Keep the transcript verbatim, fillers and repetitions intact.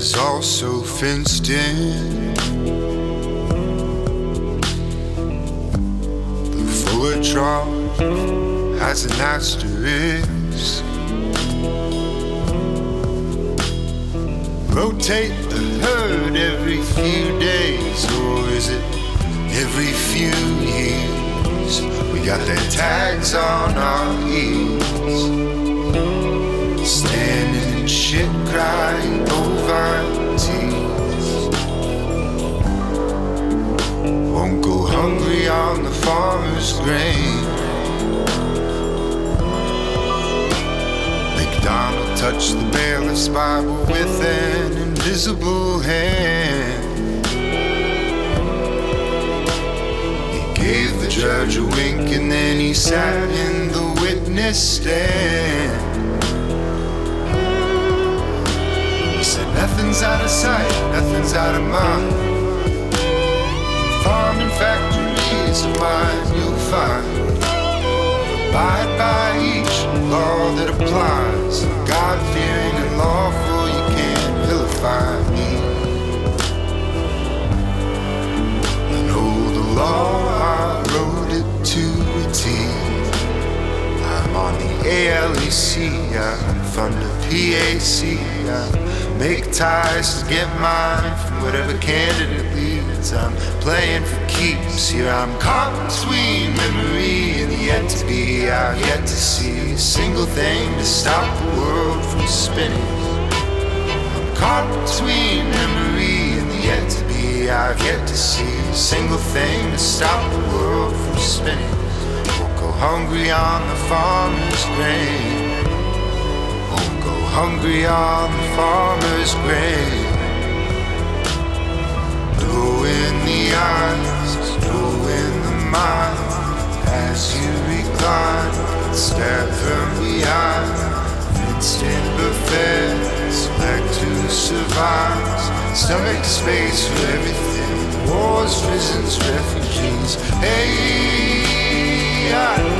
is also fenced in. The fuller trough has an asterisk. Rotate the herd every few days, or is it every few years? We got their tags on our ears, standing in shit, crying over tears. Won't go hungry on the farmer's grain. McDonald touched the bailiff's Bible with an invisible hand. He gave the judge a wink and then he sat in the witness stand. He said, nothing's out of sight, nothing's out of mind. Farming factories of mine you'll find. Abide by each law that applies. God-fearing and lawful, you can't vilify me. I know the law, I wrote it to a T. I'm on the A L E C, I fund a P A C. I make ties to get mine from whatever candidate leads. I'm playing for keeps. Here I'm caught between memory and yet to be. I've yet to see a single thing to stop the world from spinning. I'm caught between memory and yet to be. I've yet to see a single thing to stop the world from spinning. Won't go hungry on the farmer's grain. Won't go hungry on the farmer's grain. Low in the eyes, low in the mind. As you recline, stab from behind. Fenced in buffets, like to survive. Stomach space for everything. Wars, prisons, refugees. Hey, I